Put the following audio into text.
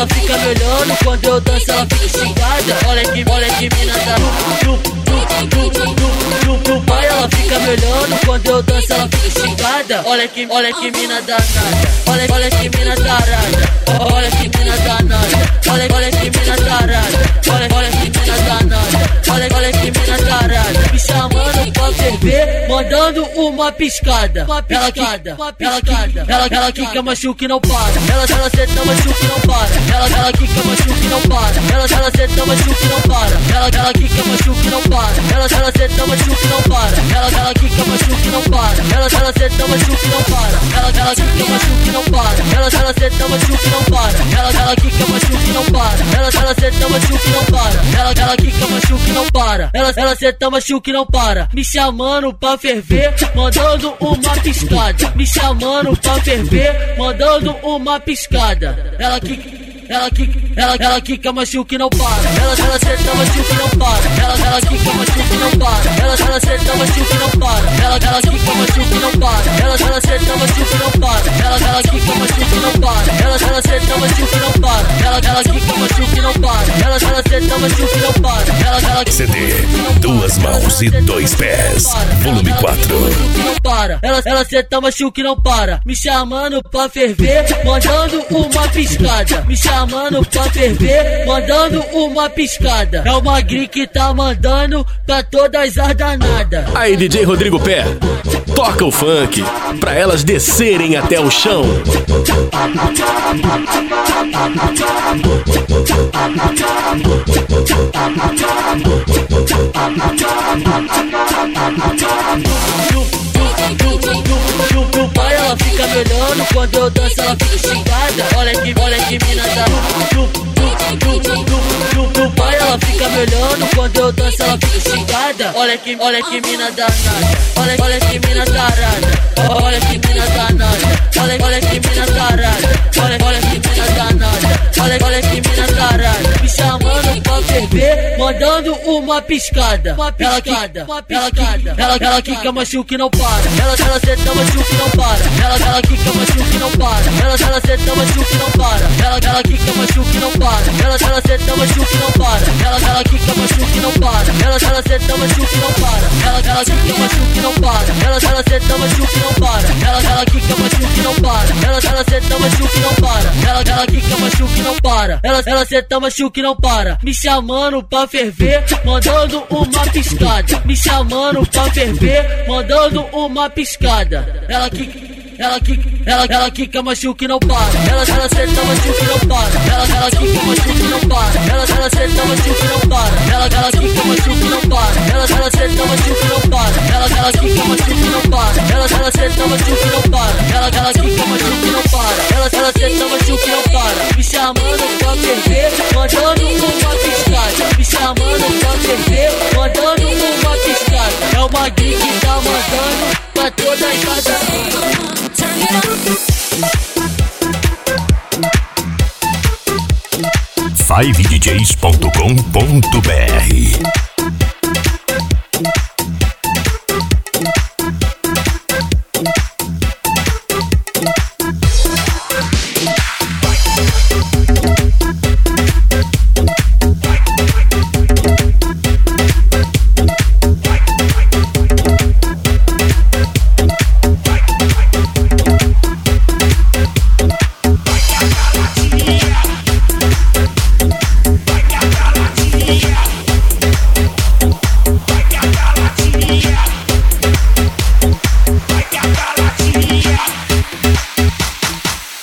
ela fica me olhando. Quando eu danço ela fica xingada. Olha que mina da no pai ela fica me olhando. Quando eu danço ela fica xingada. Olha que mina danada. Olha que mina tarada. Olha que mina danada. Olha que mina tarada. Olha que mina danada. Olha que mina tarada. Me chamando pra ferver, mandando uma piscada. Ela quica, machuca e não para. Ela senta, machuca e não para. Ela quica, machuca e não para. Ela senta, machuca e não para. Ela quica, machuca e não para. Ela senta, machuca e não para. Ela quica, machuca e não para. Ela senta, machuca e não para. Ela quica, machuca e não para. Ela senta, machuca e não para. Ela quica, machuca e não para. Ela senta, machuca e não para. Ela quica, machuca e não para. Ela senta, machuca e não para. Me chamando pra ferver, mandando uma piscada. Me chamando pra ferver, mandando uma piscada. Ela quica, machuca e não para. Ela senta, machuca e não para. Ela quica, machuca e não para. Ela senta, machuca e não para. Ela quica, machuca e não para. Ela senta, machuca e não para. Ela quica, machuca e não para. Ela senta, machuca e não para. Ela quica, machuca e não para. Ela senta, machuca e não para. CD Duas Mãos e Dois Pés, volume 4. Ela senta, machuca e não para. Me chamando pra ferver, mandando uma piscada. Me chamando pra ferver, mandando uma piscada. É o Magri que tá mandando pra todas as danadas. Aí, DJ Rodrigo Pé, toca o funk pra elas descerem até o chão. No pai ela fica me olhando. Quando eu danço ela fica xingada. Olha que mina da no pai ela fica me olhando. Quando eu danço ela fica xingada. Olha que mina danada. Olha que mina tarada. Olha que mina danada. Olha que mina tarada. Olha que mina danada. Olha que mina tarada. Me chamando pra ferver, mandando uma piscada. Ela quica, machuca e não para. Ela senta, machuca e não para. Ela quica, machuca e não para. Ela senta, machuca e não para. Ela quica, machuca e não para. Ela senta, machuca e não para. Ela quica, machuca e não para. Ela senta, machuca e não para. Ela quica, machuca e não para. Ela senta, machuca e não para. Ela quica, machuca e não para. Ela senta, machuca e não para. Ela quica, machuca e não para. Ela senta, machuca e não para. Me chamando pra ferver, mandando uma piscada. Me chamando pra ferver, mandando uma piscada. Ela quica, machuca e não para. Ela senta, machuca e não para. Ela quica, machuca e não para. Ela senta, machuca e não para. Ela quica, machuca e não para. Ela senta, machuca e não para. Ela quica, machuca e não para. Ela senta, machuca e não para. Ela quica, machuca e não para. Ela senta, machuca e não para. Me chamando pra ferver, mandando uma piscada. Me chamando pra ferver, mandando uma piscada. É o Magri que tá mandando pra todas as casas. FiveDJs.com.br